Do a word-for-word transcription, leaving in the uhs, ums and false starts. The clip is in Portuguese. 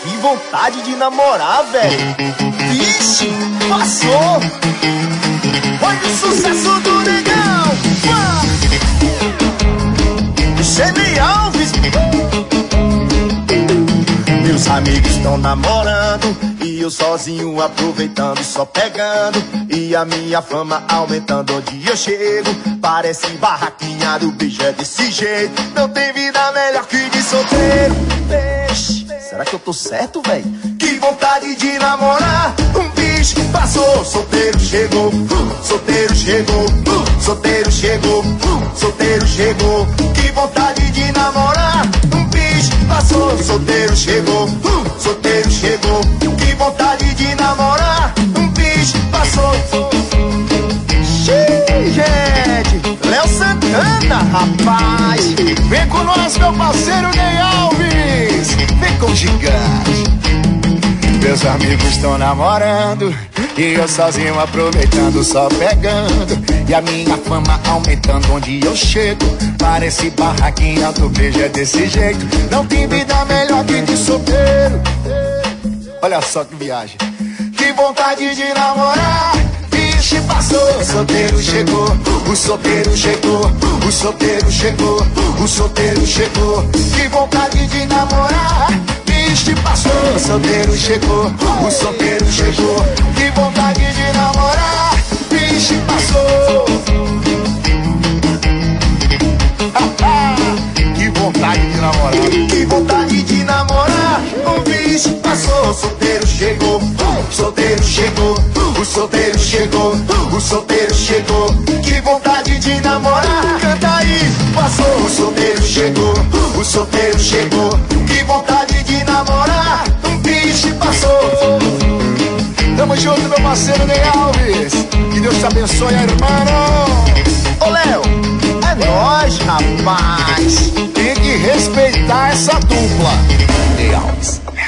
Que vontade de namorar, velho. Vixe, passou. Olha o sucesso do negão. Xeni Alves. Meus amigos estão namorando e eu sozinho aproveitando, só pegando. E a minha fama aumentando onde eu chego. Parece barraquinha do bicho, é desse jeito. Não tem vida melhor que de solteiro. Deixa. Será que eu tô certo, véi? Que vontade de namorar. Um bicho passou, solteiro chegou. uh, Solteiro chegou, uh, solteiro chegou, uh, solteiro chegou. Que vontade de namorar. Um bicho passou, solteiro chegou, uh, solteiro chegou. Que vontade de namorar. Um bicho passou. Xiii, gente, Léo Santana, rapaz. Vem com nós, meu parceiro Ney Alves. Vem com o gigante. Meus amigos estão namorando e eu sozinho aproveitando, só pegando. E a minha fama aumentando onde eu chego. Parece barraquinha do beijo, é desse jeito. Não tem vida melhor que de solteiro. Olha só que viagem. Que vontade de namorar. Vixe, passou, o solteiro chegou. O solteiro chegou. O solteiro chegou. O solteiro chegou. Que vontade de namorar. Vixe, passou, o solteiro chegou. O solteiro chegou. Que vontade de namorar. Vixe, passou. Que vontade de namorar. Que vontade de namorar. Um bicho passou, o solteiro chegou. O solteiro chegou. O solteiro chegou. O solteiro chegou. Que vontade de namorar. Canta aí. Passou, o solteiro chegou. O solteiro chegou. Que vontade de namorar. Um bicho passou. Tamo junto, meu parceiro Ney Alves. Que Deus te abençoe, irmão. Ô, Léo, é nóis, rapaz. Tem que respeitar essa dupla. Ney Alves.